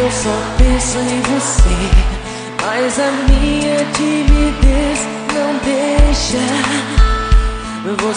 eu só penso em você, mas a minha timidez não deixa.